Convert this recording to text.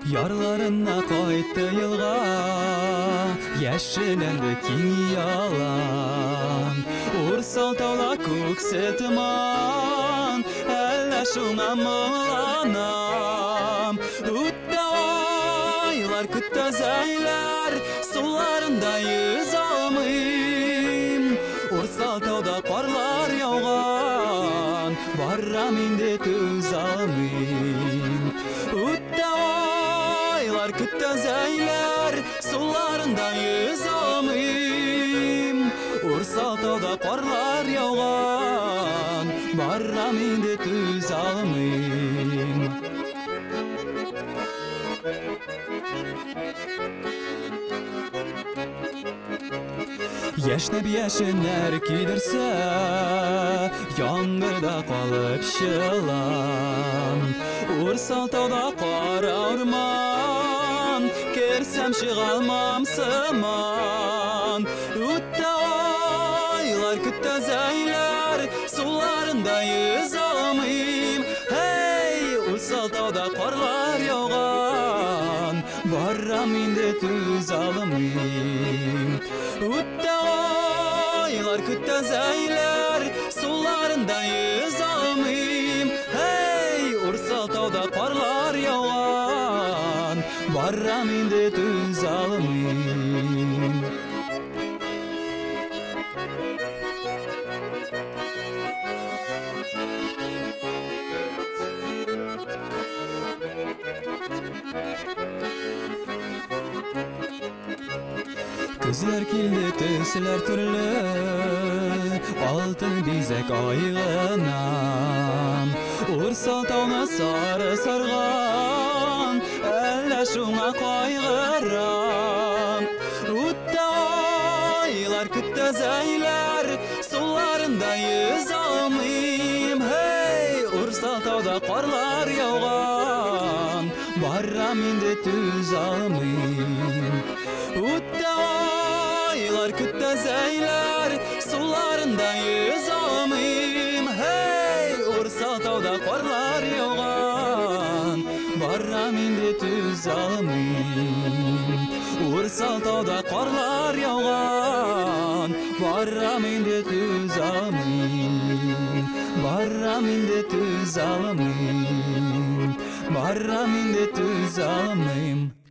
Yarlarına koydu yılğa, yeşillendi king yalan. Ursal tavla kökseltman, elle şuna mılanam. Aylar kütte zeyler, sularında yüz almayım. Ursal tavda karlar yağan, barram indi tüz almayım. Aylar kütte zeyler, sularında yüz almayım. Ursal tavda karlar yağan, barram indi tüz almayım. Yaşnab yaşınar kiydirse, yağmurda kalıp şılan. Ursal tavda kara orman, kersem şıgalmam sıman. Aylar kütte zeyler, sularında yüz almayım. Hey, ursal tavda karlar yağan, barram indi tüz almayım. Aylar kütte zeyler, sularında yüz almayım. Hey, ursal tavda karlar yağan, barram indi tüz almayım. Kızlar kildi tüsler türlü, altın bizek ayğınam. Ursal tavna sarı sargan, elle şuna kaygıram. Aylar kütte zeyler, sularında yüz almayım. Hey, ursal tavda karlar yağan, barram indi tüz almayım. Aylar kütte zeyler, sularında yüz almayım. Hey, ursal tavda karlar yağan, barram indi tüz almayım. Ursal tavda karlar yağan, barram indi tüz almayım. Barram indi tüz almayım. Barram indi tüz almayım.